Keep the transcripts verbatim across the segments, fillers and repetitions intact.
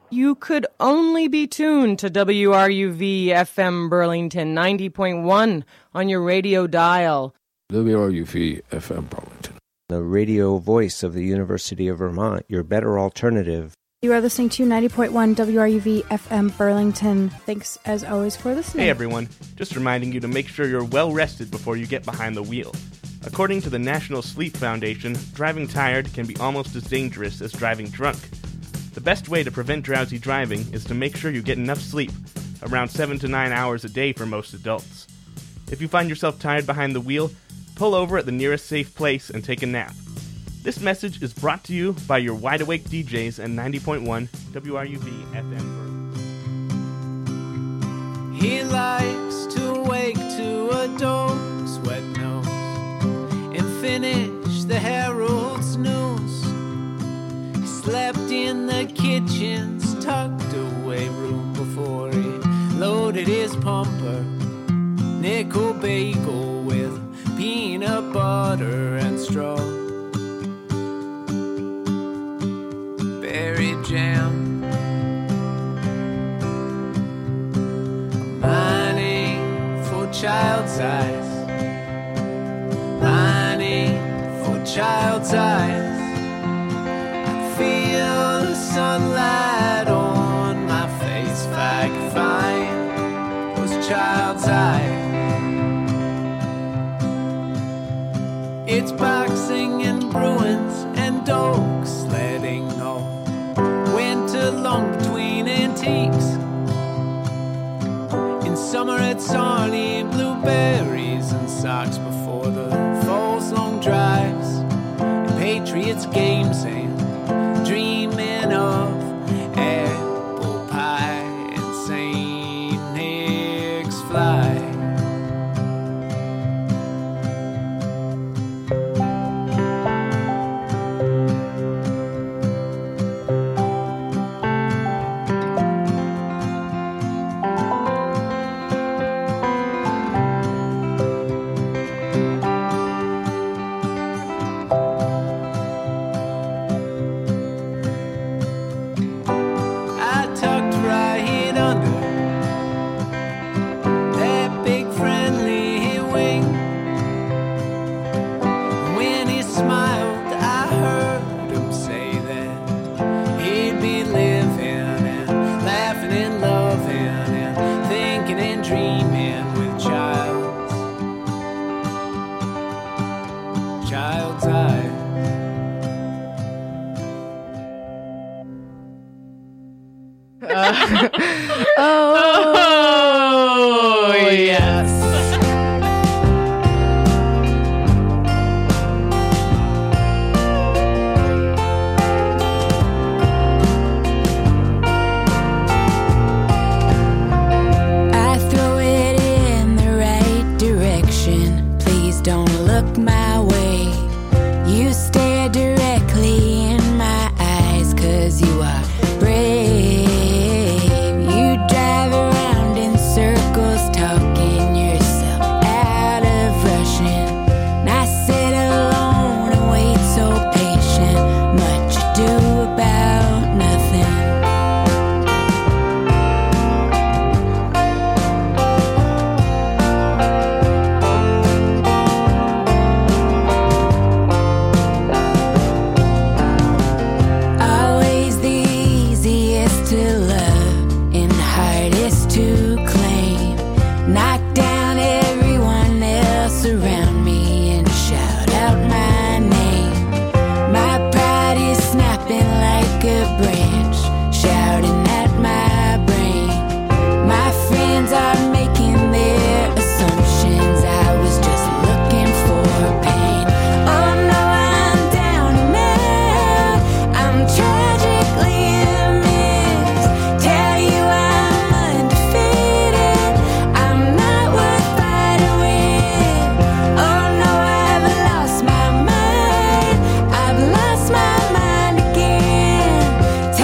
You could only be tuned to W R U V F M Burlington ninety point one on your radio dial. W R U V F M Burlington. The radio voice of the University of Vermont, your better alternative. You are listening to ninety point one W R U V F M Burlington. Thanks, as always, for listening. Hey, everyone. Just reminding you to make sure you're well rested before you get behind the wheel. According to the National Sleep Foundation, driving tired can be almost as dangerous as driving drunk. The best way to prevent drowsy driving is to make sure you get enough sleep, around seven to nine hours a day for most adults. If you find yourself tired behind the wheel, pull over at the nearest safe place and take a nap. This message is brought to you by your Wide Awake D Js and ninety point one W R U V F M. He likes to wake to a dog's wet nose and finish the Herald's news. He slept in the kitchen's tucked away room before he loaded his pumper. Nickel bagel with peanut butter and straw. Berry jam. Mining for child's eyes. Mining for child's eyes. Feel the sunlight on my face if I could find those child's eyes. It's boxing and Bruins and dog sledding all winter long between antiques. In summer it's Sarnie and blueberries and socks before the fall's long drives. And Patriots games and dreaming of apple pie and Saint Nick's fly. Oh, yes. I throw it in the right direction. Please don't look my way. You stare directly in my eyes, 'cause you are brave. You drive around in circles, talking yourself out of rushing. And I sit alone and wait so patient. Much ado about nothing. Always the easiest to love and hardest to claim. Knock down everyone else around me and shout out my name. My pride is snapping like a branch, shouting at my brain. My friends are making their assumptions. I was just looking for pain. Oh no, I'm down and out. I'm tragically a mess. Tell you I'm undefeated. I'm not worth fighting with. Oh no, I've lost my mind. I've lost my mind again.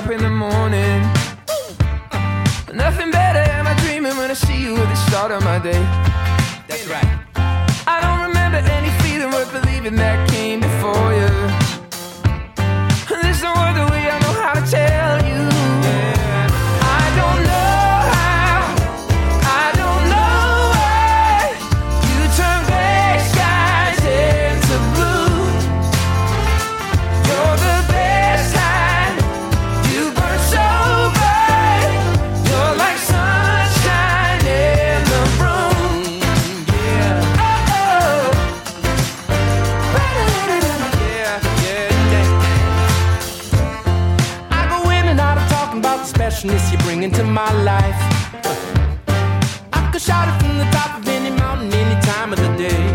up in the morning. Nothing better am I dreaming when I see you at the start of my day. That's right. I don't remember any feeling worth believing that came before you. There's no other way I know how to tell you. Yeah. I don't know how, I don't know why you turn gray skies into blue. You're the best kind, you burn so bright. You're like sunshine in the room. Yeah. Oh, oh. Yeah, yeah, yeah. I go in and out of talking about the specialness you bring into my life. I could shout it from the top of any mountain any time of the day.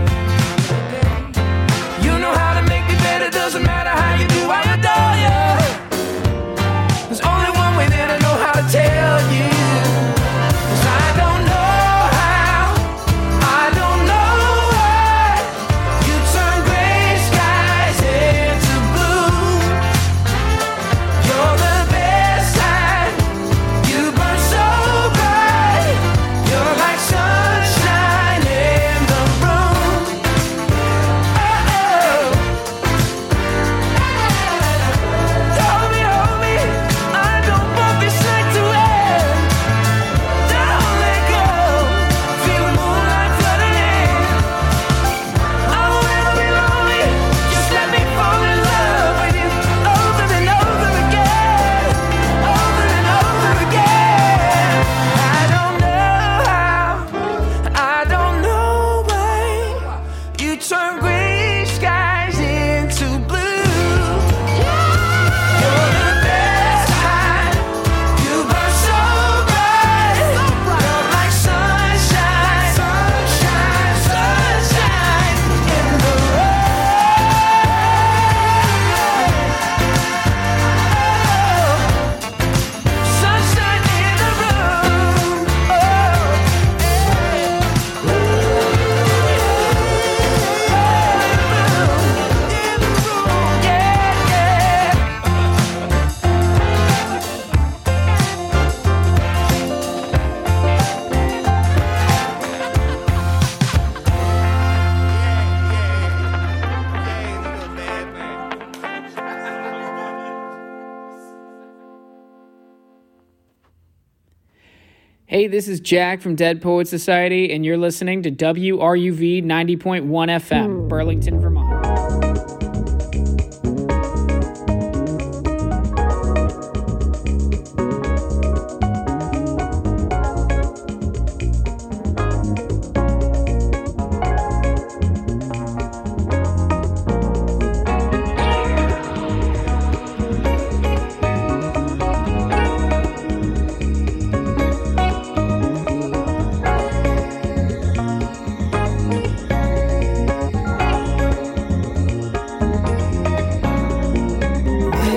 You know how to make me better, doesn't matter how you do, I adore you. There's only one way that I know how to tell you. 'Cause I don't know how, I don't know why you turn gray skies into blue. You're the best kind, you burn so bright. You're like sunshine in the room. Oh, oh. Hold me, hold me, I don't want this night to end. Don't let go, feel the moonlight flooding in. I won't ever be lonely, just let me fall in love with you over and over again, over and over again. I don't know how, I don't know why you turn gray skies into blue. You're the best kind, you burn so bright. You're like sunshine, sunshine, sunshine in the room. Sunshine in the room. Oh, yeah, yeah. Hey, this is Jack from Dead Poet Society, and you're listening to W R U V ninety point one F M, Burlington, Vermont.